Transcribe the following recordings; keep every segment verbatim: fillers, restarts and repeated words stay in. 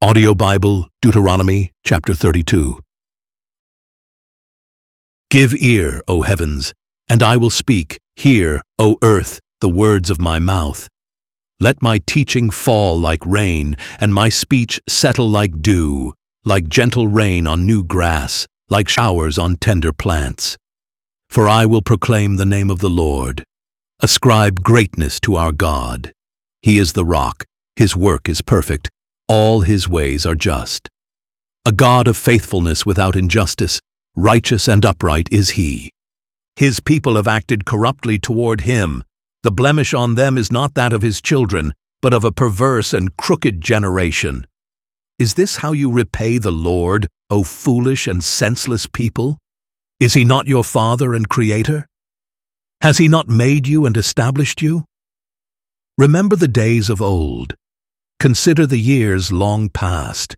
Audio Bible, Deuteronomy, chapter thirty-two. Give ear, O heavens, and I will speak. Hear, O earth, the words of my mouth. Let my teaching fall like rain, and my speech settle like dew, like gentle rain on new grass, like showers on tender plants. For I will proclaim the name of the Lord. Ascribe greatness to our God. He is the rock. His work is perfect. All his ways are just. A God of faithfulness without injustice, righteous and upright is he. His people have acted corruptly toward him. The blemish on them is not that of his children, but of a perverse and crooked generation. Is this how you repay the Lord, O foolish and senseless people? Is he not your Father and Creator? Has he not made you and established you? Remember the days of old. Consider the years long past.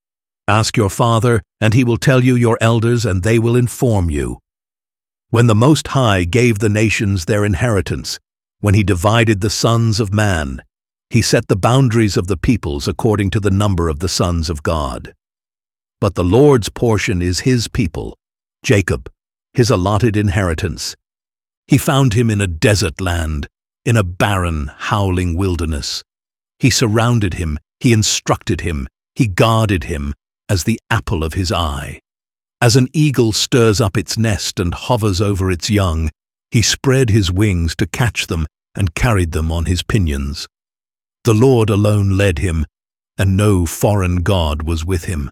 Ask your father, and he will tell you, your elders, and they will inform you. When the Most High gave the nations their inheritance, when he divided the sons of man, he set the boundaries of the peoples according to the number of the sons of God. But the Lord's portion is his people, Jacob, his allotted inheritance. He found him in a desert land, in a barren, howling wilderness. He surrounded him, he instructed him, he guarded him as the apple of his eye. As an eagle stirs up its nest and hovers over its young, he spread his wings to catch them and carried them on his pinions. The Lord alone led him, and no foreign god was with him.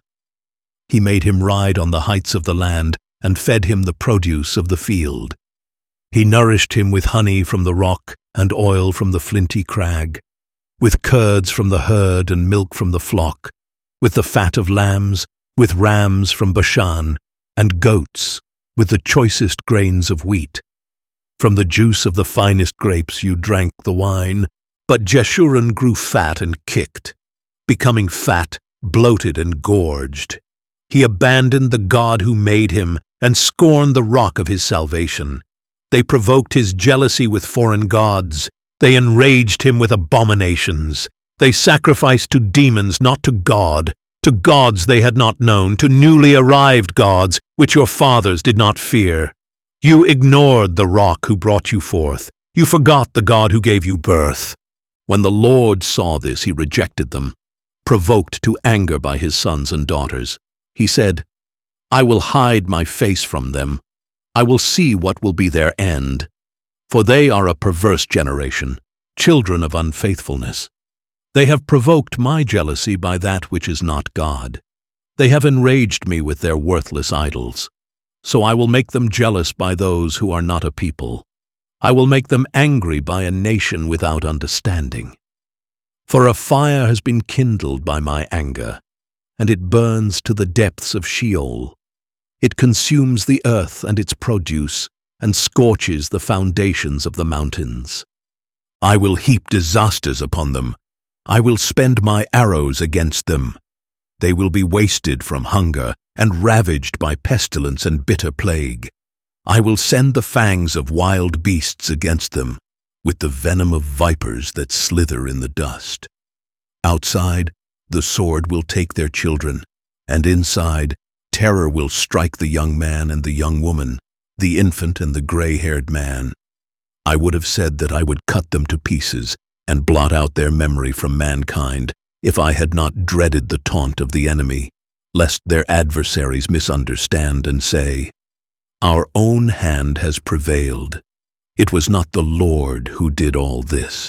He made him ride on the heights of the land and fed him the produce of the field. He nourished him with honey from the rock and oil from the flinty crag, with curds from the herd and milk from the flock, with the fat of lambs, with rams from Bashan, and goats, with the choicest grains of wheat. From the juice of the finest grapes you drank the wine, but Jeshurun grew fat and kicked, becoming fat, bloated and gorged. He abandoned the God who made him and scorned the rock of his salvation. They provoked his jealousy with foreign gods. They enraged him with abominations. They sacrificed to demons, not to God, to gods they had not known, to newly arrived gods, which your fathers did not fear. You ignored the rock who brought you forth. You forgot the God who gave you birth. When the Lord saw this, he rejected them, provoked to anger by his sons and daughters. He said, I will hide my face from them. I will see what will be their end. For they are a perverse generation, children of unfaithfulness. They have provoked my jealousy by that which is not God. They have enraged me with their worthless idols. So I will make them jealous by those who are not a people. I will make them angry by a nation without understanding. For a fire has been kindled by my anger, and it burns to the depths of Sheol. It consumes the earth and its produce, and scorches the foundations of the mountains. I will heap disasters upon them. I will spend my arrows against them. They will be wasted from hunger and ravaged by pestilence and bitter plague. I will send the fangs of wild beasts against them, with the venom of vipers that slither in the dust. Outside, the sword will take their children, and inside, terror will strike the young man and the young woman, the infant and the gray-haired man. I would have said that I would cut them to pieces and blot out their memory from mankind if I had not dreaded the taunt of the enemy, lest their adversaries misunderstand and say, Our own hand has prevailed. It was not the Lord who did all this.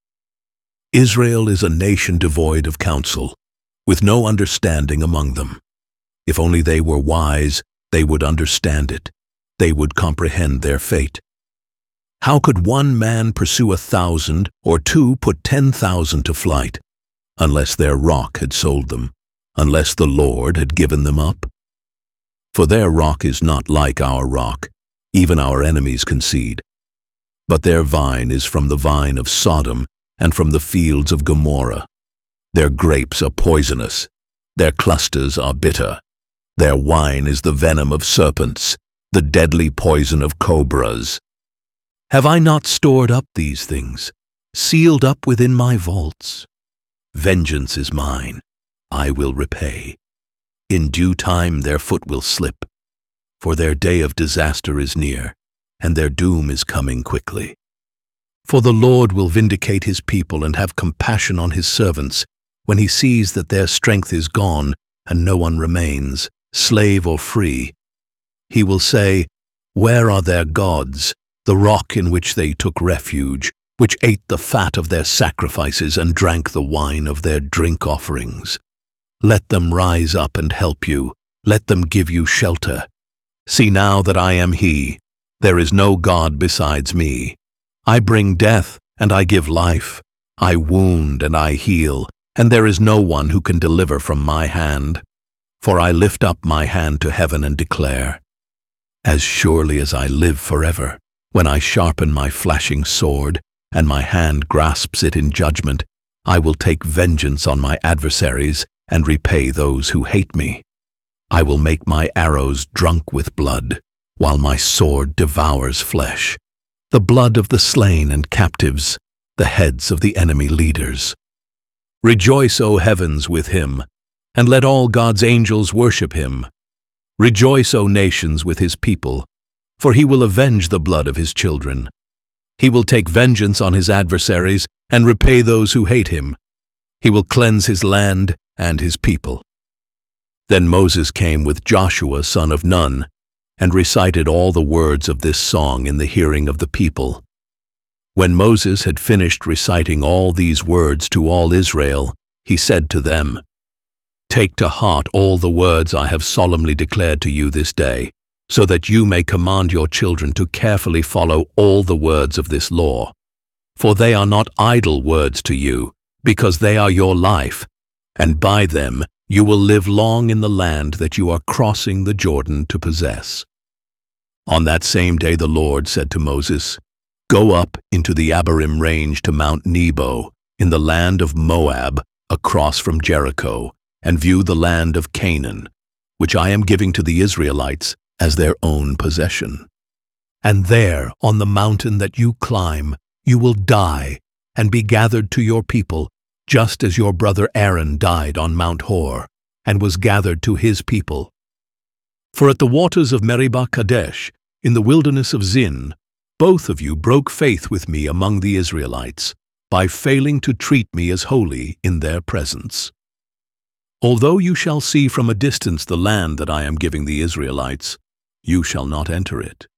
Israel is a nation devoid of counsel, with no understanding among them. If only they were wise, they would understand it. They would comprehend their fate. How could one man pursue a thousand, or two put ten thousand to flight, unless their rock had sold them, unless the Lord had given them up? For their rock is not like our rock, even our enemies concede. But their vine is from the vine of Sodom and from the fields of Gomorrah. Their grapes are poisonous, their clusters are bitter. Their wine is the venom of serpents, the deadly poison of cobras. Have I not stored up these things, sealed up within my vaults? Vengeance is mine. I will repay. In due time their foot will slip, for their day of disaster is near, and their doom is coming quickly. For the Lord will vindicate his people and have compassion on his servants when he sees that their strength is gone and no one remains, slave or free. He will say, "Where are their gods, the rock in which they took refuge, which ate the fat of their sacrifices and drank the wine of their drink offerings? Let them rise up and help you. Let them give you shelter. See now that I am he. There is no God besides me. I bring death, and I give life. I wound, and I heal, and there is no one who can deliver from my hand. For I lift up my hand to heaven and declare, as surely as I live forever, when I sharpen my flashing sword, and my hand grasps it in judgment, I will take vengeance on my adversaries and repay those who hate me. I will make my arrows drunk with blood, while my sword devours flesh, the blood of the slain and captives, the heads of the enemy leaders. Rejoice, O heavens, with him, and let all God's angels worship him. Rejoice, O nations, with his people, for he will avenge the blood of his children. He will take vengeance on his adversaries and repay those who hate him. He will cleanse his land and his people. Then Moses came with Joshua, son of Nun, and recited all the words of this song in the hearing of the people. When Moses had finished reciting all these words to all Israel, he said to them, "Take to heart all the words I have solemnly declared to you this day, so that you may command your children to carefully follow all the words of this law. For they are not idle words to you, because they are your life, and by them you will live long in the land that you are crossing the Jordan to possess." On that same day the Lord said to Moses, "Go up into the Abarim range to Mount Nebo, in the land of Moab, across from Jericho, and view the land of Canaan, which I am giving to the Israelites as their own possession. And there, on the mountain that you climb, you will die and be gathered to your people, just as your brother Aaron died on Mount Hor, and was gathered to his people. For at the waters of Meribah Kadesh, in the wilderness of Zin, both of you broke faith with me among the Israelites, by failing to treat me as holy in their presence. Although you shall see from a distance the land that I am giving the Israelites, you shall not enter it.